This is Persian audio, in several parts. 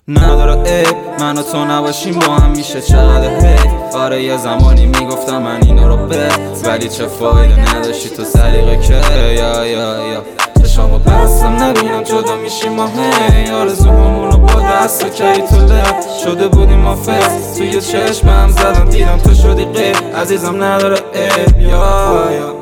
نداره عیب من و تو نباشیم با هم میشه چقدر حیف. آره یه زمانی میگفتم من اینا رو ولی چه فایده نداشتی تو سلیقه که یا چشامو بستم نبینم جدا میشیم ما هی. آرزوهامونو با دست و کی تو لب شده بودیم ما فس توی چشمم زدم دیدم تو شدی غیر عزیزم نداره عیب یا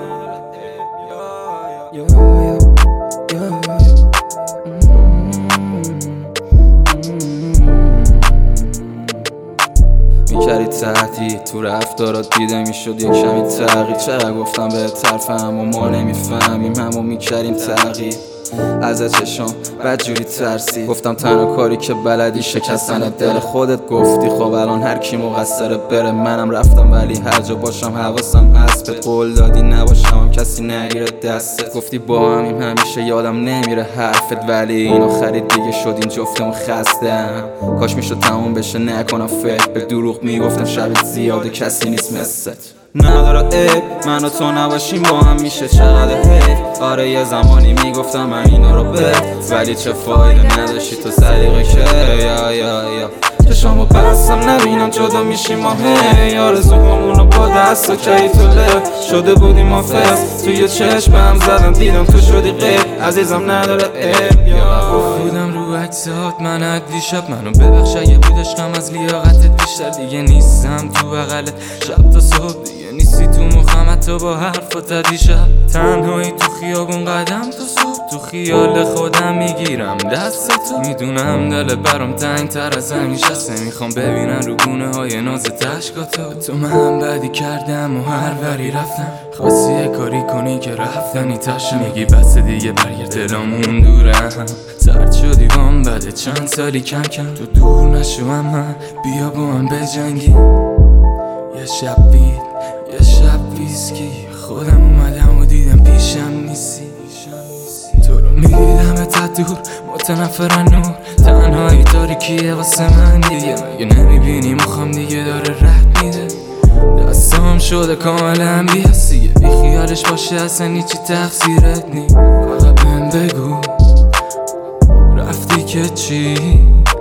میکردی تحتی تو رفتارات دیده میشد یک کمی تغییر. چرا گفتم به طرفم و ما نمیفهمیم همو میکردیم تغییر. ازت چشم بدجوری ترسی گفتم تنها کاری که بلدی شکستن دل خودت. گفتی خب الان هر کی مقصره بره منم رفتم ولی هر جا باشم حواسم هست. بهت قول دادی نباشم کسی نگیره دستت. گفتی با همیم همیشه یادم نمیره حرفت ولی اینو خرید دیگه شدیم جفتمون خستم. کاش میشد تموم بشه نکنم فکر به دروغ میگفتم شبت زیاده کسی نیست مثلت. نداره عیب من و تو نباشیم با هم میشه چقدر حیف. آره یه زمانی میگفتم من اینا رو ولی چه فایده نداشتی تو سلیقه که یا چشامو بستم نبینم جدا میشیم ما هی. آرزوهامونو با دست و کی تو لب شده بودیم ما فس توی چشمم زدم دیدم تو شدی غیر عزیزم نداره عیب یا بودم رو عکسات من دیشب منو ببخش اگه بود عشقم از لیاقتت بیشتر دیگه نیستم تو بغلت شب تا صبح دیگه نیستی تو مخم حتی با حرفات دیشب تنهایی تو خیابون قدم تا صبح تو خیال خودم میگیرم دست تو میدونم دل برام تنگ تر از همیشه میخوام ببینن رو گونه های ناز تشکاتو تو من بدی کردم و هر وری رفتم خواستی یه کاری کنی که رفتنی تشم میگی بس دیگه برگرد دلامون دورم سرد شدی بام بده چند سالی کم کم تو دور نشو من بیا با من بجنگی یه شب ویسکی خودم اومدم و دیدم پیشم نیستی تو رو میدیدم تا دور متنفرن نور تنهایی تاریکیه واسه من دیگه مگه نمیبینی مخوام دیگه داره رد میده دستام شده کاملا بیاسیه بی خیالش باشه اصلا هیچی تقصیرت نی فقط بهم بگو رفتی که چی